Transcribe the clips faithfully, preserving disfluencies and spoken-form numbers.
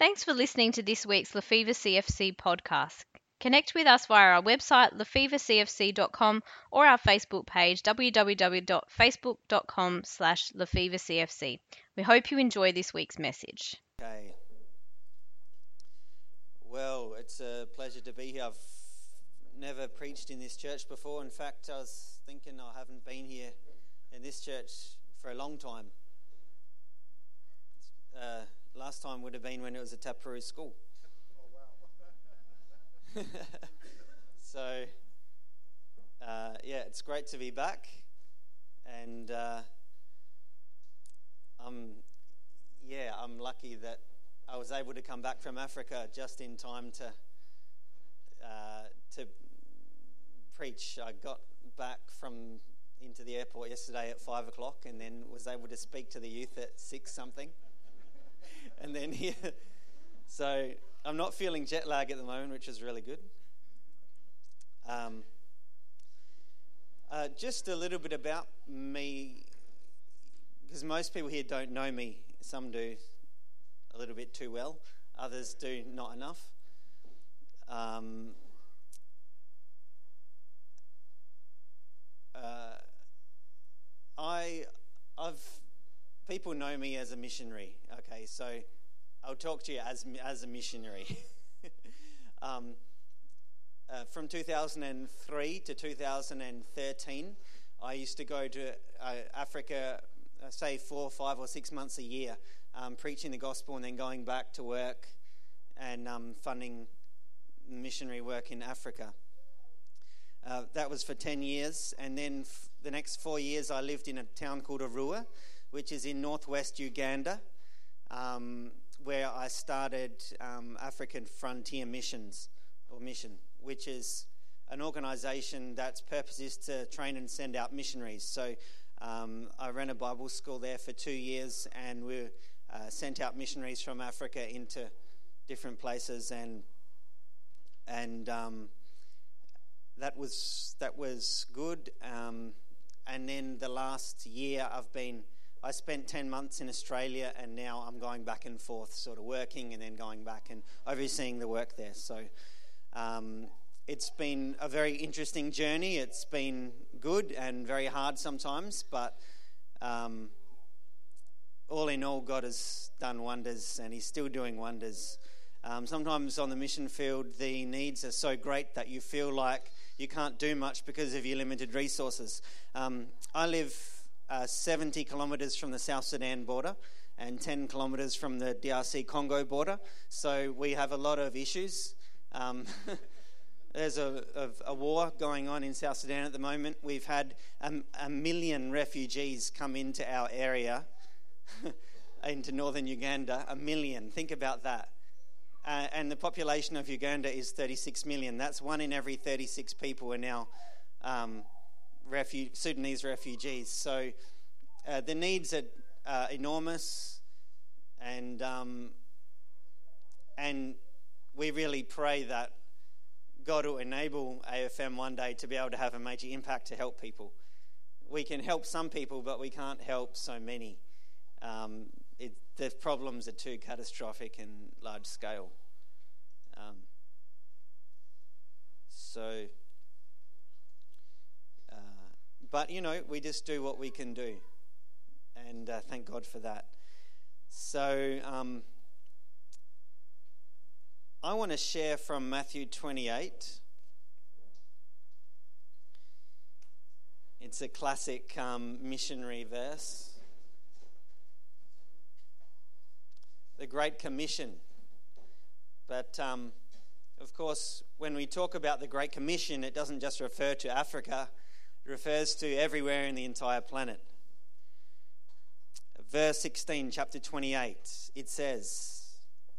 Thanks for listening to this week's Lefevre C F C podcast. Connect with us via our website lefevre c f c dot com or our Facebook page w w w dot facebook dot com slash lefevre c f c. We hope you enjoy this week's message. Okay. Well, it's a pleasure to be here. I've never preached in this church before. In fact, I was thinking I haven't been here in this church for a long time. Uh, last time would have been when it was a Taparoo school. Oh, wow. So, uh, yeah, it's great to be back. And uh, I'm, yeah, I'm lucky that I was able to come back from Africa just in time to uh, to preach. I got back from into the airport yesterday at five o'clock, and then was able to speak to the youth at six something. And then here, so I'm not feeling jet lag at the moment, which is really good. Um, uh, just a little bit about me, because most people here don't know me. Some do a little bit too well, others do not enough. Um, uh, I, I've people know me as a missionary. Okay, so I'll talk to you as as a missionary. um, uh, from two thousand three to two thousand thirteen, I used to go to uh, Africa, uh, say four, five, or six months a year. Um, preaching the gospel and then going back to work and um, funding missionary work in Africa. Uh, that was for ten years, and then f- the next four years I lived in a town called Arua, which is in northwest Uganda, um, where I started um, African Frontier Missions, or Mission, which is an organisation that's purpose is to train and send out missionaries. So um, I ran a Bible school there for two years, and we Uh, sent out missionaries from Africa into different places, and and um, that was that was good. Um, and then the last year, I've been I spent ten months in Australia, and now I'm going back and forth, sort of working and then going back and overseeing the work there. So um, it's been a very interesting journey. It's been good and very hard sometimes, but Um, all in all, God has done wonders, and he's still doing wonders. Um, sometimes on the mission field, the needs are so great that you feel like you can't do much because of your limited resources. Um, I live uh, seventy kilometres from the South Sudan border and ten kilometres from the D R C Congo border, so we have a lot of issues. Um, there's a, a, a war going on in South Sudan at the moment. We've had a, a million refugees come into our area, into northern Uganda, a million. Think about that. Uh, and the population of Uganda is thirty-six million. That's one in every thirty-six people are now um, refu- Sudanese refugees. So uh, the needs are uh, enormous, and um, and we really pray that God will enable A F M one day to be able to have a major impact to help people. We can help some people, but we can't help so many. Um, it, the problems are too catastrophic and large scale. Um, so, uh, but you know, we just do what we can do, and uh, thank God for that. So, um, I want to share from Matthew twenty-eight. It's a classic um, missionary verse. The Great Commission. But, um, of course, when we talk about the Great Commission, it doesn't just refer to Africa. It refers to everywhere in the entire planet. Verse sixteen, chapter twenty-eight, it says,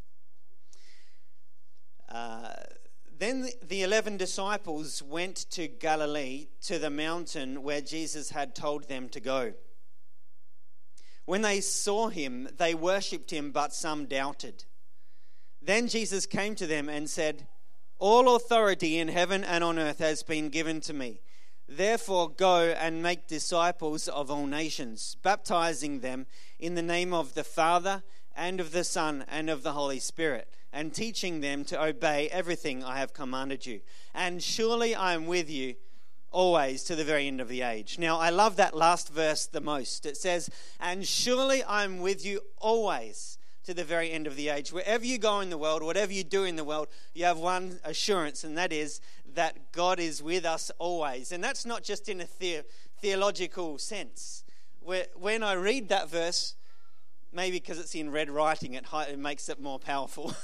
uh, Then the eleven disciples went to Galilee, to the mountain where Jesus had told them to go. When they saw him, they worshipped him, but some doubted. Then Jesus came to them and said, All authority in heaven and on earth has been given to me. Therefore go and make disciples of all nations, baptizing them in the name of the Father and of the Son, and of the Holy Spirit, and teaching them to obey everything I have commanded you. And surely I am with you always to the very end of the age. Now, I love that last verse the most. It says, and surely I am with you always to the very end of the age. Wherever you go in the world, whatever you do in the world, you have one assurance, and that is that God is with us always. And that's not just in a the- theological sense. Where, when I read that verse, maybe because it's in red writing, it, it makes it more powerful.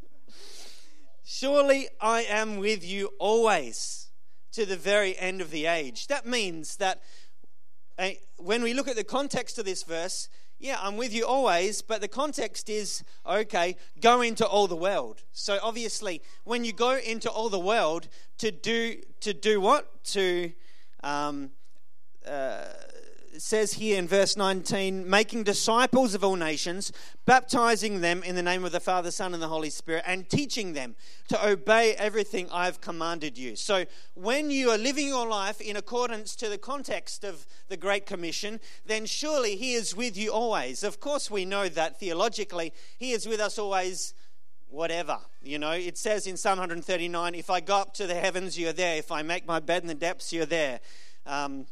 Surely I am with you always to the very end of the age. That means that uh, when we look at the context of this verse, yeah, I'm with you always, but the context is, okay, go into all the world. So obviously, when you go into all the world, to do to do what? To, um, uh, it says here in verse nineteen, making disciples of all nations, baptizing them in the name of the Father, Son, and the Holy Spirit, and teaching them to obey everything I've commanded you. So when you are living your life in accordance to the context of the Great Commission, then surely He is with you always. Of course, we know that theologically, He is with us always, whatever. You know, it says in Psalm one thirty-nine, if I go up to the heavens, you're there. If I make my bed in the depths, you're there. Um,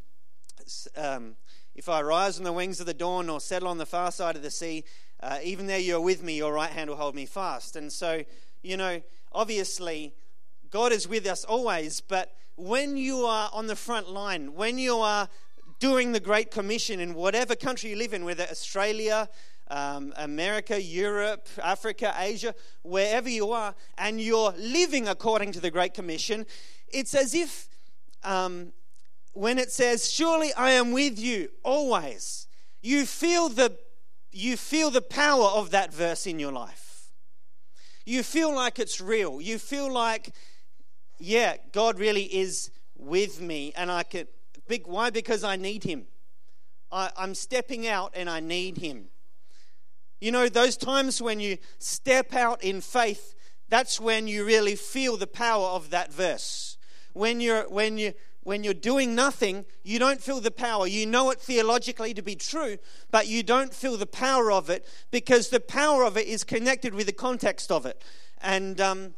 um, if I rise on the wings of the dawn or settle on the far side of the sea, uh, even there you're with me, your right hand will hold me fast. And so, you know, obviously, God is with us always, but when you are on the front line, when you are doing the Great Commission in whatever country you live in, whether Australia, um, America, Europe, Africa, Asia, wherever you are, and you're living according to the Great Commission, it's as if um, when it says, surely I am with you always, you feel the you feel the power of that verse in your life. You feel like it's real. You feel like, yeah, God really is with me, and I can. Big, why? Because I need Him. I, I'm stepping out, and I need Him. You know, those times when you step out in faith, that's when you really feel the power of that verse. When you're when you when you're doing nothing, you don't feel the power. You know it theologically to be true, but you don't feel the power of it because the power of it is connected with the context of it. And um,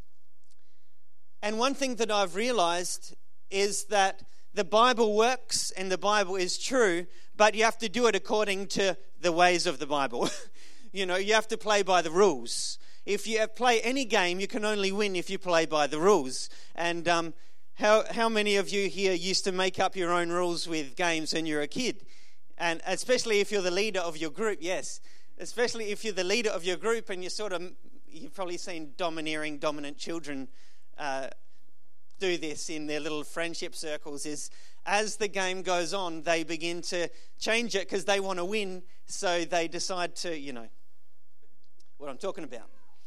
and one thing that I've realized is that the Bible works and the Bible is true, but you have to do it according to the ways of the Bible. You know, you have to play by the rules. If you play any game, you can only win if you play by the rules. And um, how how many of you here used to make up your own rules with games when you were a kid? And especially if you're the leader of your group, yes. Especially if you're the leader of your group and you're sort of, you've probably seen domineering, dominant children uh, do this in their little friendship circles, is as the game goes on, they begin to change it because they want to win, so they decide to, you know, what I'm talking about.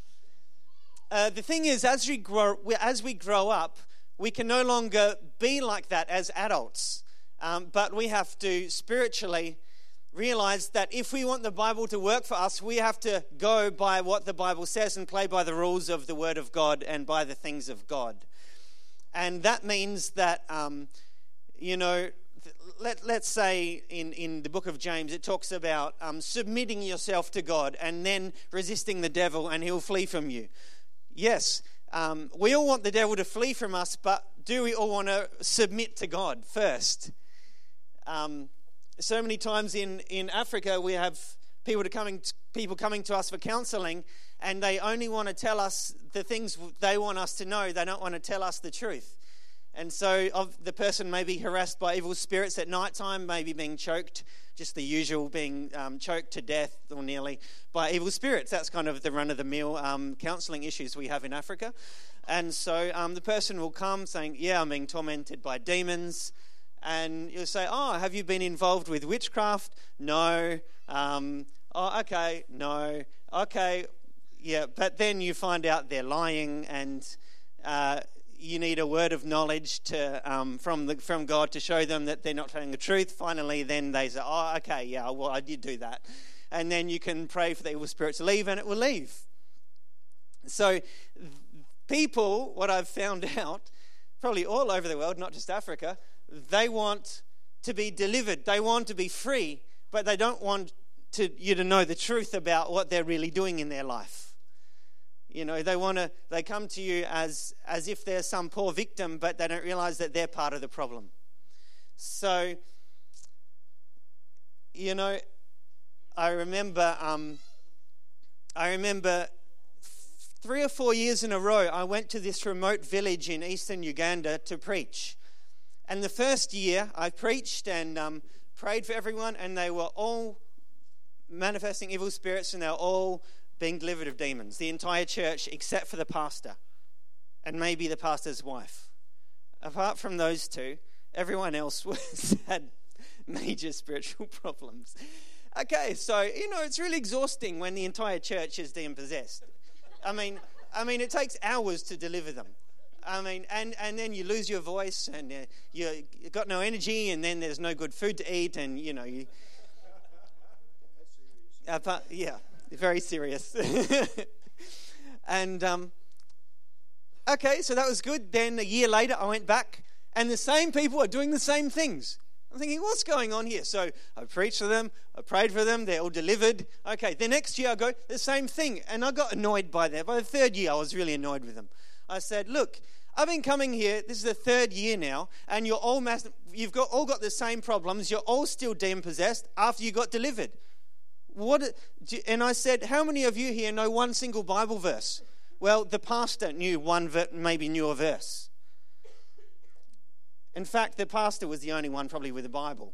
Uh, the thing is, as we grow, as we grow up, we can no longer be like that as adults, um, but we have to spiritually realize that if we want the Bible to work for us, we have to go by what the Bible says and play by the rules of the Word of God and by the things of God. And that means that, um, you know, let, let's say in, in the book of James, it talks about um, submitting yourself to God and then resisting the devil and he'll flee from you. Yes, um, we all want the devil to flee from us, but do we all want to submit to God first? Um, so many times in, in Africa, we have people to coming to, people coming to us for counselling, and they only want to tell us the things they want us to know. They don't want to tell us the truth. And so of the person may be harassed by evil spirits at night time, maybe being choked, just the usual, being um, choked to death or nearly by evil spirits. That's kind of the run-of-the-mill um, counselling issues we have in Africa. And so um, the person will come saying, yeah, I'm being tormented by demons. And you'll say, oh, have you been involved with witchcraft? No. Um, oh, okay, no. Okay, yeah. But then you find out they're lying, and uh, you need a word of knowledge to um, from the, from God to show them that they're not telling the truth. Finally, then they say, oh, okay, yeah, well, I did do that. And then you can pray for the evil spirit to leave, and it will leave. So people, what I've found out, probably all over the world, not just Africa, they want to be delivered. They want to be free, but they don't want to you to know the truth about what they're really doing in their life. You know, they want to, they come to you as as if they're some poor victim, but they don't realize that they're part of the problem. So, you know, I remember, um, I remember three or four years in a row, I went to this remote village in eastern Uganda to preach. And the first year, I preached and um, prayed for everyone, and they were all manifesting evil spirits, and they were all being delivered of demons. The entire church, except for the pastor, and maybe the pastor's wife. Apart from those two, everyone else was had major spiritual problems. Okay, so, you know, it's really exhausting when the entire church is demon-possessed. I mean, I mean, it takes hours to deliver them. I mean, and, and then you lose your voice, and uh, you you got no energy, and then there's no good food to eat, and, you know, you... Uh, but, yeah, very serious. And, um, okay, so that was good. Then a year later, I went back, and the same people are doing the same things. I'm thinking, what's going on here? So I preached for them, I prayed for them, they're all delivered. Okay, the next year I go, the same thing. And I got annoyed by that. By the third year, I was really annoyed with them. I said, look, I've been coming here, this is the third year now, and you're all mass- you've got all got the same problems, you're all still demon-possessed after you got delivered. What? And I said, how many of you here know one single Bible verse? Well, the pastor knew one, ver- maybe knew a verse. In fact, the pastor was the only one probably with a Bible.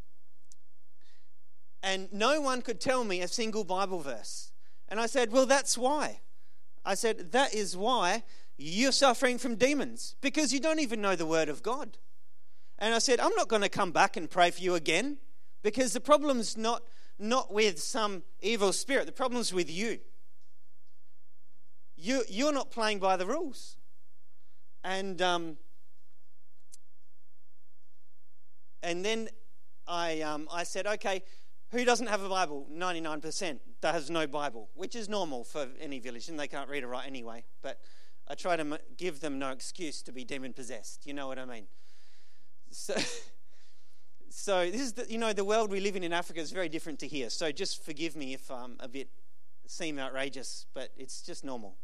And no one could tell me a single Bible verse. And I said, well, that's why. I said, that is why you're suffering from demons, because you don't even know the word of God. And I said, I'm not going to come back and pray for you again, because the problem's not, not with some evil spirit. The problem's with you. You you're not playing by the rules. And... um And then I um, I said, okay, who doesn't have a Bible? ninety-nine percent that has no Bible, which is normal for any village, and they can't read or write anyway. But I try to give them no excuse to be demon-possessed. You know what I mean? So, so this is the, you know, the world we live in in Africa is very different to here. So just forgive me if I'm a bit seem outrageous, but it's just normal.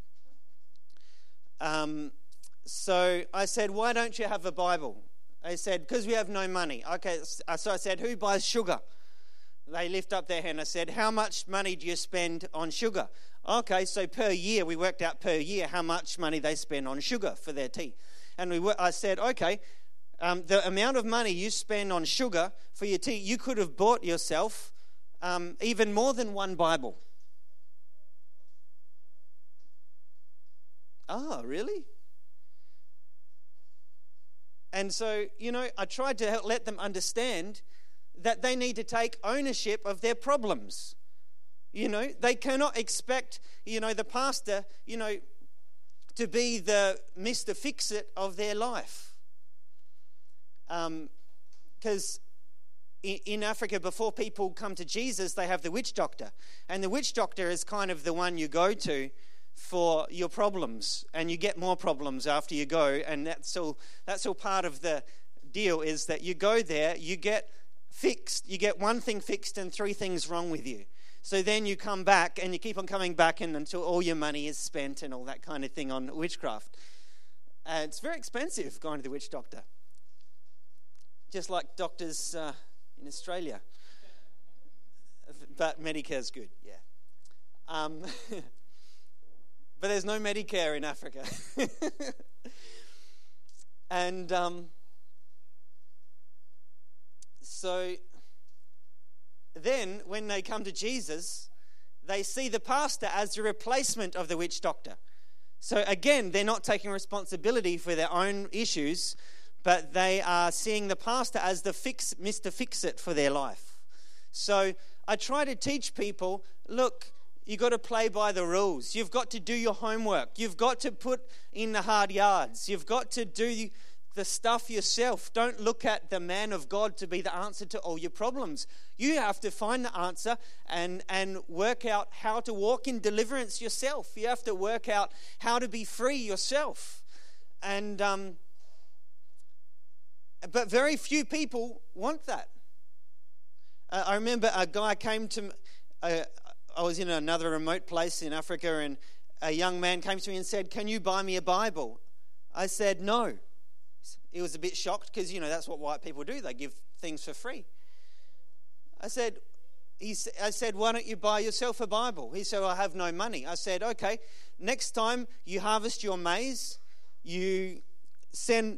Um, so I said, why don't you have a Bible? They said, because we have no money. Okay, so I said, who buys sugar? They lift up their hand. I said, how much money do you spend on sugar? Okay, so per year, we worked out per year how much money they spend on sugar for their tea. And we, I said, okay, um, the amount of money you spend on sugar for your tea, you could have bought yourself um, even more than one Bible. Oh, really? And so, you know, I tried to let them understand that they need to take ownership of their problems. You know, they cannot expect, you know, the pastor, you know, to be the Mister Fix-It of their life. Because um, in, in Africa, before people come to Jesus, they have the witch doctor. And the witch doctor is kind of the one you go to for your problems, and you get more problems after you go, and that's all that's all part of the deal, is that you go there, you get fixed, you get one thing fixed and three things wrong with you. So then you come back and you keep on coming back, and until all your money is spent and all that kind of thing on witchcraft. And it's very expensive going to the witch doctor, just like doctors uh, in Australia. But Medicare's good, yeah. Um But there's no Medicare in Africa. And um, so then when they come to Jesus, they see the pastor as the replacement of the witch doctor. So again, they're not taking responsibility for their own issues, but they are seeing the pastor as the fix, Mister Fix-It for their life. So I try to teach people, look, you've got to play by the rules. You've got to do your homework. You've got to put in the hard yards. You've got to do the stuff yourself. Don't look at the man of God to be the answer to all your problems. You have to find the answer and, and work out how to walk in deliverance yourself. You have to work out how to be free yourself. And um, but very few people want that. Uh, I remember a guy came to me, uh, I was in another remote place in Africa, and a young man came to me and said, "Can you buy me a Bible?" I said, "No." He was a bit shocked because, you know, that's what white people do. They give things for free. I said, he, I said, "Why don't you buy yourself a Bible?" He said, "I have no money." I said, "Okay, next time you harvest your maize, you send,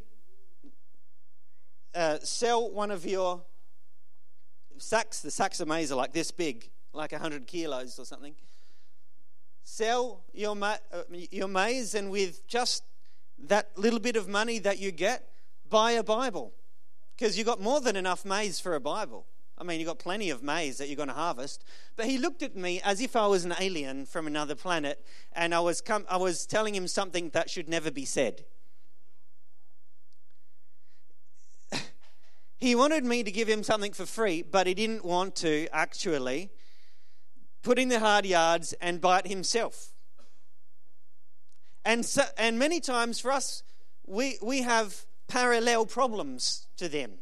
uh, sell one of your sacks." The sacks of maize are like this big, like one hundred kilos or something. Sell your ma- uh, your maize, and with just that little bit of money that you get, buy a Bible. Because you got more than enough maize for a Bible. I mean, you got plenty of maize that you're going to harvest. But he looked at me as if I was an alien from another planet, and I was com- I was telling him something that should never be said. He wanted me to give him something for free, but he didn't want to actually put in the hard yards and buy it himself. And so, and many times for us, we we have parallel problems to them.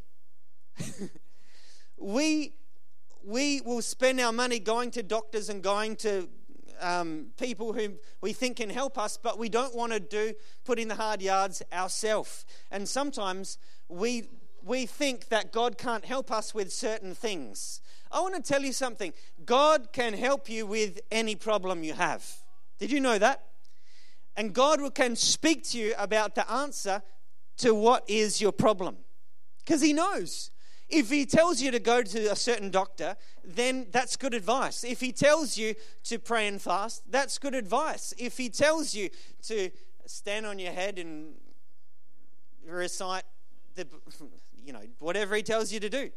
we we will spend our money going to doctors and going to um, people who we think can help us, but we don't want to do put in the hard yards ourselves. And sometimes we we think that God can't help us with certain things. I want to tell you something. God can help you with any problem you have. Did you know that? And God can speak to you about the answer to what is your problem. Because he knows. If he tells you to go to a certain doctor, then that's good advice. If he tells you to pray and fast, that's good advice. If he tells you to stand on your head and recite the, you know, whatever he tells you to do,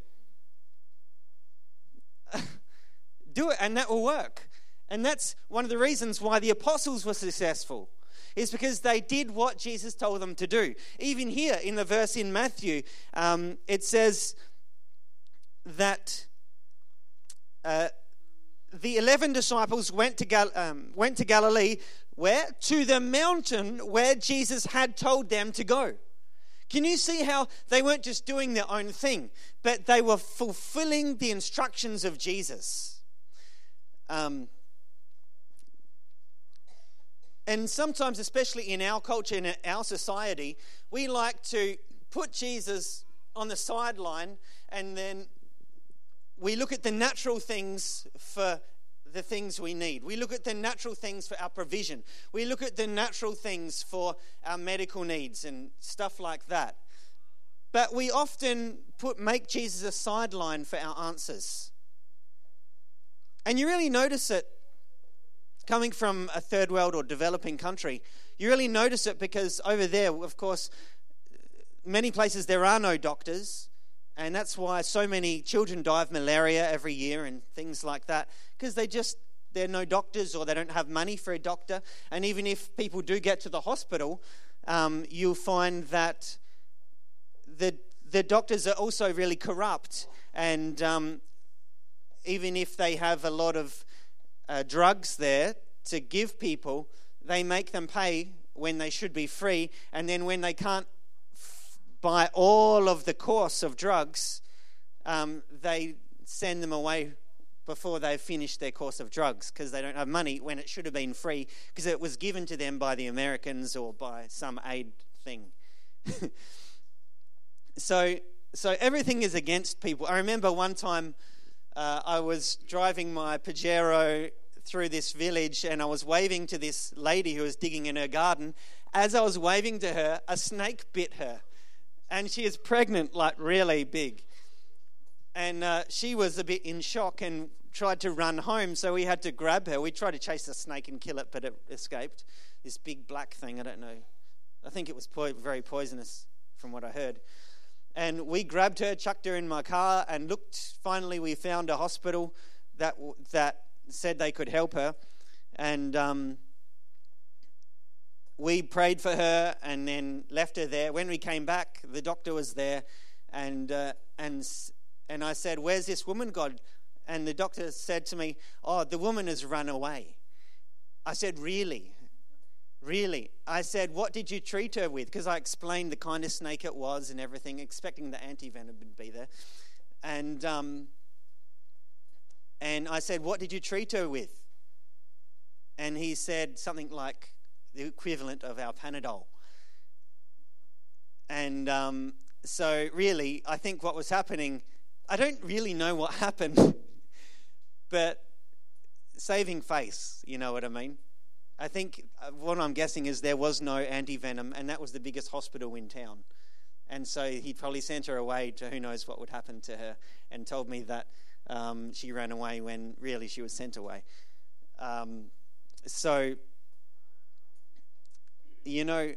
do it, and that will work. And that's one of the reasons why the apostles were successful, is because they did what Jesus told them to do. Even here in the verse in Matthew, um, it says that uh, the eleven disciples went to Gal- um, went to Galilee, where? To the mountain where Jesus had told them to go. Can you see how they weren't just doing their own thing, but they were fulfilling the instructions of Jesus? Um, and sometimes, especially in our culture, in our society, we like to put Jesus on the sideline, and then we look at the natural things for the things we need. We look at the natural things for our provision. We look at the natural things for our medical needs and stuff like that. But we often put make Jesus a sideline for our answers. And you really notice it coming from a third world or developing country. You really notice it because over there, of course, many places there are no doctors. And that's why so many children die of malaria every year and things like that, because they just, there are no doctors, or they don't have money for a doctor. And even if people do get to the hospital, um, you'll find that the the doctors are also really corrupt. And um, even if they have a lot of uh, drugs there to give people, they make them pay when they should be free. And then when they can't buy all of the course of drugs, um, they send them away before they've finished their course of drugs, because they don't have money when it should have been free, because it was given to them by the Americans or by some aid thing. so so everything is against people. I remember one time uh, I was driving my Pajero through this village, and I was waving to this lady who was digging in her garden. As I was waving to her, a snake bit her. And she is pregnant, like really big. And uh, she was a bit in shock and tried to run home, so we had to grab her. We tried to chase the snake and kill it, but it escaped. This big black thing, I don't know. I think it was po- very poisonous from what I heard. And we grabbed her, chucked her in my car, and looked. Finally, we found a hospital that that said they could help her. And um, we prayed for her and then left her there. When we came back, the doctor was there, and uh, and and I said, "Where's this woman, God?" And the doctor said to me, "Oh, the woman has run away." I said, "Really? Really?" I said, "What did you treat her with?" Because I explained the kind of snake it was and everything, expecting the anti-venom would be there. And um, And I said, what did you treat her with? And he said something like the equivalent of our Panadol. And um, so really, I think what was happening, I don't really know what happened, but saving face, you know what I mean? I think what I'm guessing is there was no anti-venom, and that was the biggest hospital in town. And so he probably sent her away to who knows what would happen to her, and told me that um, she ran away when really she was sent away. Um, so, you know,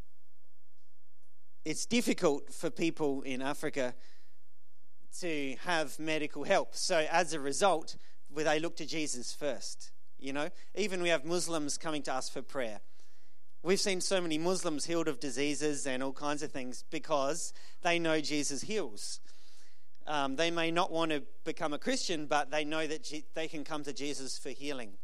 it's difficult for people in Africa to have medical help. So as a result, where they look to Jesus first, you know. Even we have Muslims coming to us for prayer. We've seen so many Muslims healed of diseases and all kinds of things because they know Jesus heals. Um, they may not want to become a Christian, but they know that G- they can come to Jesus for healing.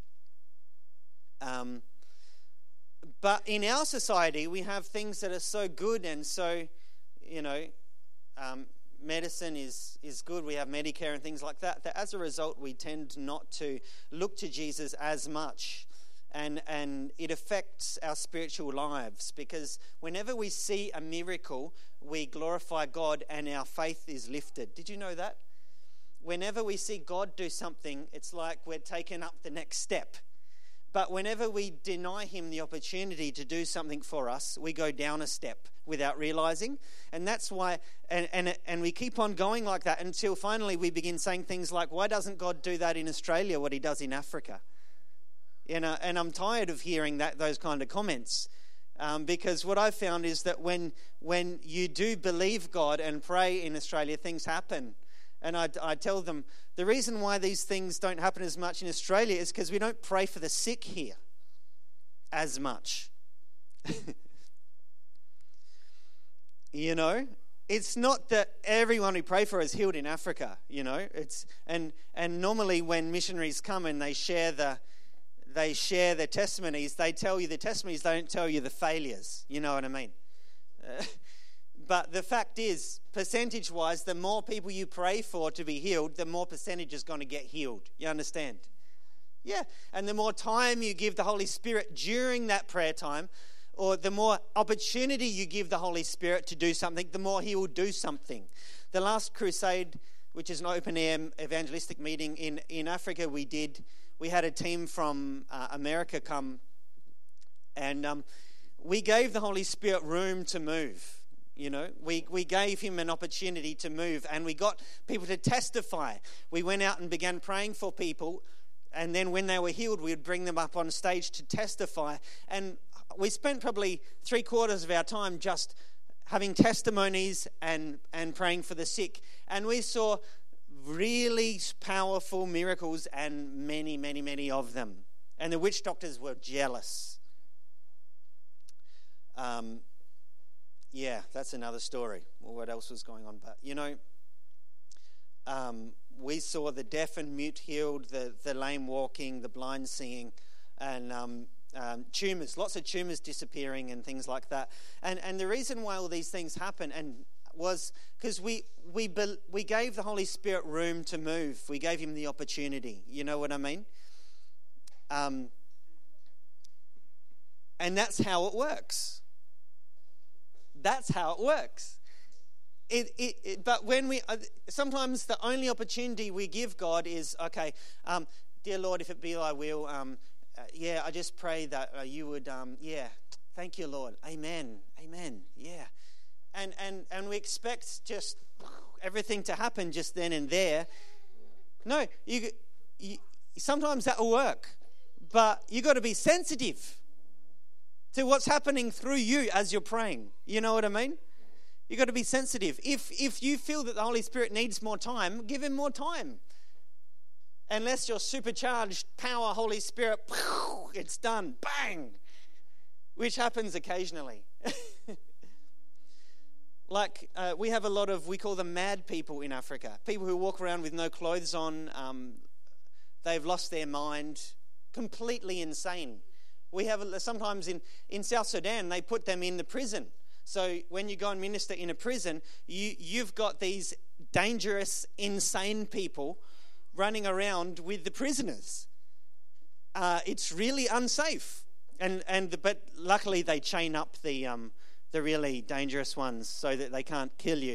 Um, but in our society, we have things that are so good and so, you know, um, medicine is, is good. We have Medicare and things like that, that as a result, we tend not to look to Jesus as much. And and it affects our spiritual lives, because whenever we see a miracle, we glorify God and our faith is lifted. Did you know that? Whenever we see God do something, it's like we're taking up the next step. But whenever we deny him the opportunity to do something for us, we go down a step without realizing. And that's why, and, and, and we keep on going like that until finally we begin saying things like, why doesn't God do that in Australia, what he does in Africa? You know, and I'm tired of hearing that those kind of comments, um, because what I've found is that when when you do believe God and pray in Australia, things happen. And I, I tell them the reason why these things don't happen as much in Australia is because we don't pray for the sick here as much. You know, it's not that everyone we pray for is healed in Africa. You know, it's and and normally when missionaries come and they share the They share their testimonies, they tell you the testimonies, they don't tell you the failures. You know what I mean? Uh, but the fact is, percentage-wise, the more people you pray for to be healed, the more percentage is going to get healed. You understand? Yeah. And the more time you give the Holy Spirit during that prayer time, or the more opportunity you give the Holy Spirit to do something, the more he will do something. The last crusade, which is an open-air evangelistic meeting in, in Africa, we did... We had a team from uh, America come, and um, we gave the Holy Spirit room to move. You know, we, we gave him an opportunity to move, and we got people to testify. We went out and began praying for people, and then when they were healed, we would bring them up on stage to testify. And we spent probably three quarters of our time just having testimonies and, and praying for the sick. And we saw really powerful miracles, and many, many, many of them. And the witch doctors were jealous. Um, yeah, that's another story. Well, what else was going on? But, you know, um, we saw the deaf and mute healed, the, the lame walking, the blind seeing, and um, um, tumours, lots of tumours disappearing and things like that. And, and the reason why all these things happen, and was because we we we gave the Holy Spirit room to move. We gave him the opportunity. You know what I mean? Um, and that's how it works. That's how it works. It, it, it, but when we uh, sometimes the only opportunity we give God is, okay, um, dear Lord, if it be thy will, um, uh, yeah, I just pray that uh, you would, um, yeah, thank you, Lord, amen, amen, yeah. And, and and we expect just everything to happen just then and there. No, you, you sometimes that will work, but you got to be sensitive to what's happening through you as you're praying. You know what I mean? You got to be sensitive. If if you feel that the Holy Spirit needs more time, give him more time. Unless you're supercharged power, Holy Spirit, it's done, bang, which happens occasionally. Like, uh, we have a lot of, we call them mad people in Africa. People who walk around with no clothes on. Um, they've lost their mind. Completely insane. We have, sometimes in, in South Sudan, they put them in the prison. So when you go and minister in a prison, you, you've got these dangerous, insane people running around with the prisoners. Uh, it's really unsafe. And and the, but luckily they chain up the um, the really dangerous ones so that they can't kill you.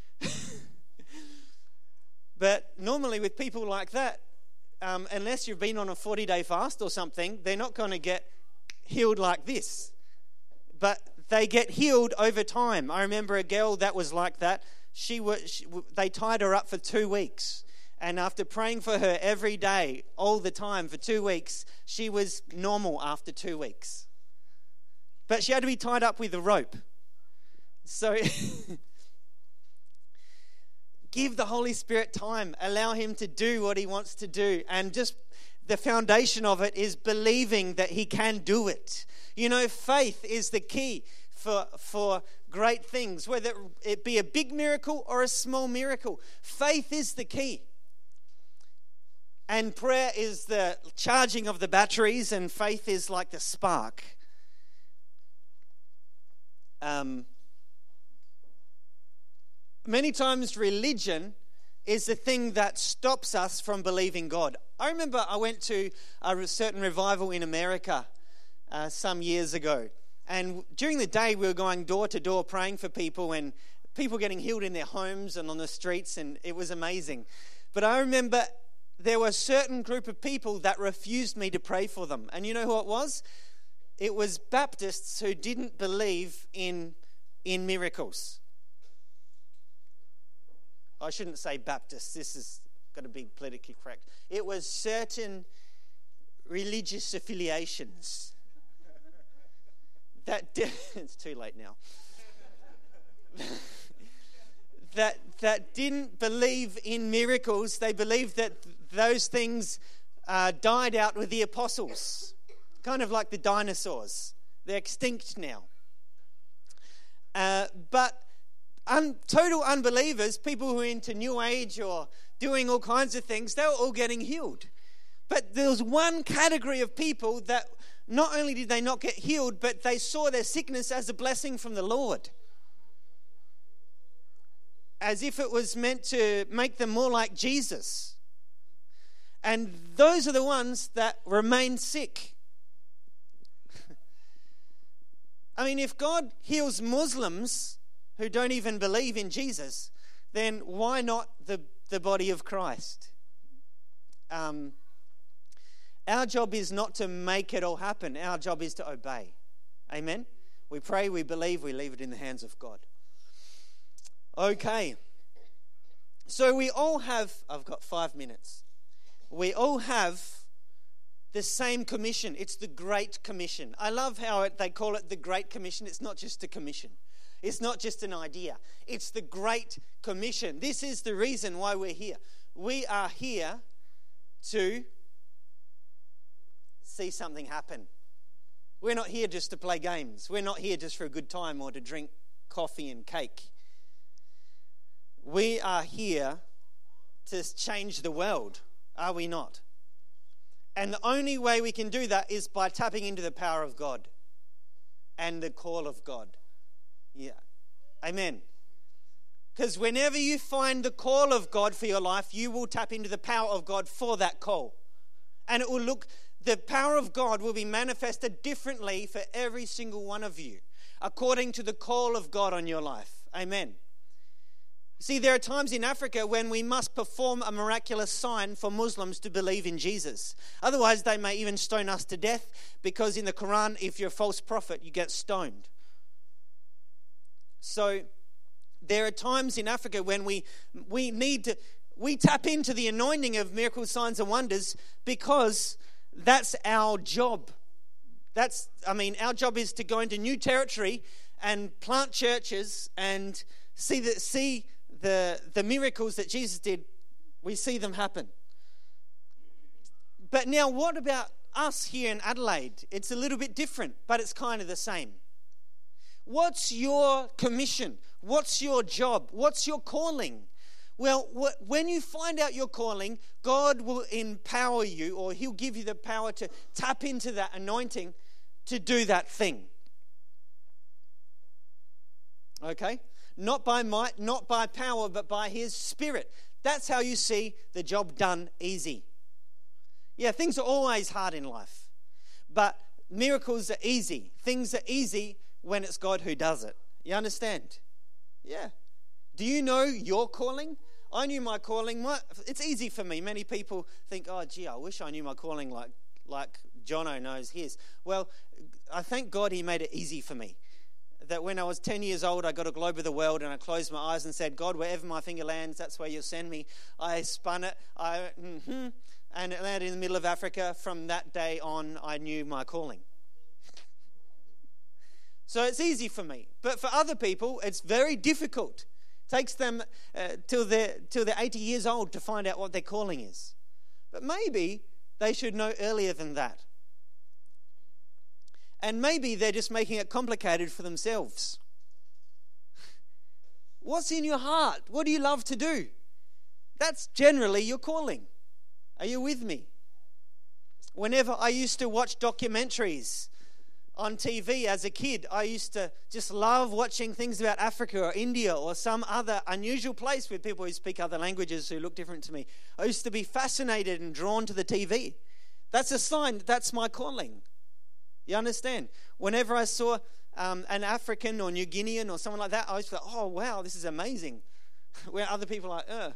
But normally with people like that, um, unless you've been on a forty-day fast or something, they're not going to get healed like this. But they get healed over time. I remember a girl that was like that. She was. She, they tied her up for two weeks. And after praying for her every day, all the time, for two weeks, she was normal after two weeks. But she had to be tied up with a rope. So give the Holy Spirit time. Allow him to do what he wants to do. And just the foundation of it is believing that he can do it. You know, faith is the key for for great things, whether it be a big miracle or a small miracle. Faith is the key. And prayer is the charging of the batteries, and faith is like the spark. Um, many times religion is the thing that stops us from believing God. I remember I went to a certain revival in America uh, some years ago. And during the day we were going door to door praying for people, and people getting healed in their homes and on the streets, and it was amazing. But I remember there were a certain group of people that refused me to pray for them. And you know who it was? It was Baptists who didn't believe in, in miracles. I shouldn't say Baptists. This is going to be politically correct. It was certain religious affiliations that di- it's too late now. that that didn't believe in miracles. They believed that those things uh, died out with the apostles, kind of like the dinosaurs. They're extinct now. Uh, but un- total unbelievers, people who are into New Age or doing all kinds of things, they were all getting healed. But there was one category of people that not only did they not get healed, but they saw their sickness as a blessing from the Lord, as if it was meant to make them more like Jesus. And those are the ones that remain sick. I mean, if God heals Muslims who don't even believe in Jesus, then why not the, the body of Christ? Um, our job is not to make it all happen. Our job is to obey. Amen? We pray, we believe, we leave it in the hands of God. Okay. So we all have, I've got five minutes. We all have the same commission. It's the Great Commission. I love how it, they call it the Great Commission. It's not just a commission. It's not just an idea. It's the Great Commission. This is the reason why we're here. We are here to see something happen. We're not here just to play games. We're not here just for a good time or to drink coffee and cake. We are here to change the world, are we not? And the only way we can do that is by tapping into the power of God and the call of God. Yeah. Amen. Because whenever you find the call of God for your life, you will tap into the power of God for that call. And it will look, the power of God will be manifested differently for every single one of you, according to the call of God on your life. Amen. See, there are times in Africa when we must perform a miraculous sign for Muslims to believe in Jesus. Otherwise, they may even stone us to death, because in the Quran, if you're a false prophet, you get stoned. So there are times in Africa when we we need to, we tap into the anointing of miracles, signs and wonders, because that's our job. That's, I mean, our job is to go into new territory and plant churches and see the, see the, the miracles that Jesus did. We see them happen. But now what about us here in Adelaide? It's a little bit different, but it's kind of the same. What's your commission? What's your job? What's your calling? Well, wh- when you find out your calling, God will empower you, or he'll give you the power to tap into that anointing to do that thing. Okay? Not by might, not by power, but by his Spirit. That's how you see the job done easy. Yeah, things are always hard in life, but miracles are easy. Things are easy when it's God who does it. You understand? Yeah. Do you know your calling? I knew my calling. My, it's easy for me. Many people think, oh, gee, I wish I knew my calling like, like Jono knows his. Well, I thank God he made it easy for me. That when I was ten years old, I got a globe of the world and I closed my eyes and said, God, wherever my finger lands, that's where you'll send me. I spun it, I mm-hmm, and it landed in the middle of Africa. From that day on, I knew my calling. So it's easy for me. But for other people, it's very difficult. It takes them uh, till they're, till they're eighty years old to find out what their calling is. But maybe they should know earlier than that. And maybe they're just making it complicated for themselves. What's in your heart? What do you love to do? That's generally your calling. Are you with me? Whenever I used to watch documentaries on T V as a kid, I used to just love watching things about Africa or India or some other unusual place with people who speak other languages who look different to me. I used to be fascinated and drawn to the T V. That's a sign that that's my calling. You understand? Whenever I saw um, an African or New Guinean or someone like that, I was like, oh, wow, this is amazing. Where other people are like, ugh.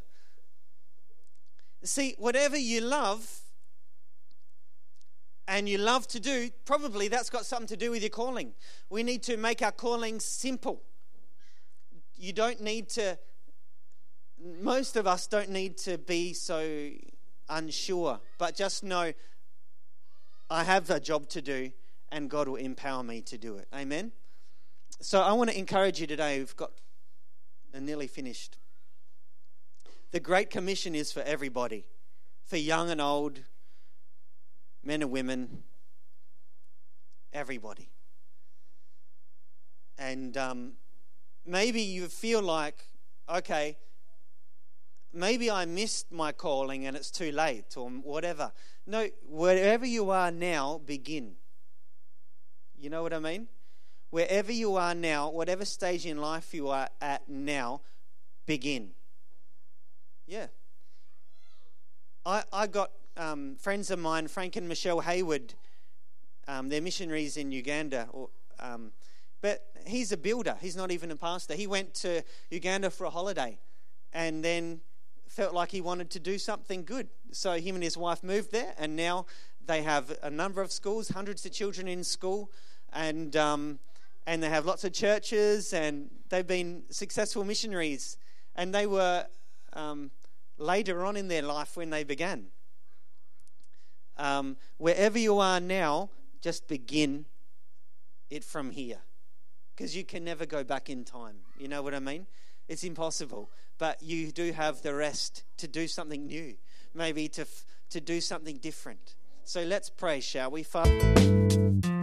See, whatever you love and you love to do, probably that's got something to do with your calling. We need to make our calling simple. You don't need to, most of us don't need to be so unsure, but just know I have a job to do and God will empower me to do it. Amen? So I want to encourage you today. We've got uh, nearly finished. The Great Commission is for everybody, for young and old, men and women, everybody. And um, maybe you feel like, okay, maybe I missed my calling and it's too late or whatever. No, wherever you are now, begin. You know what I mean? Wherever you are now, whatever stage in life you are at now, begin. Yeah. I I got um, friends of mine, Frank and Michelle Hayward. Um, they're missionaries in Uganda. Or, um, but he's a builder. He's not even a pastor. He went to Uganda for a holiday and then felt like he wanted to do something good. So him and his wife moved there, and now they have a number of schools, hundreds of children in school, and um, and they have lots of churches, and they've been successful missionaries. And they were um, later on in their life when they began. Um, wherever you are now, just begin it from here, because you can never go back in time. You know what I mean? It's impossible. But you do have the rest to do something new, maybe to to do something different. So let's pray, shall we, Father?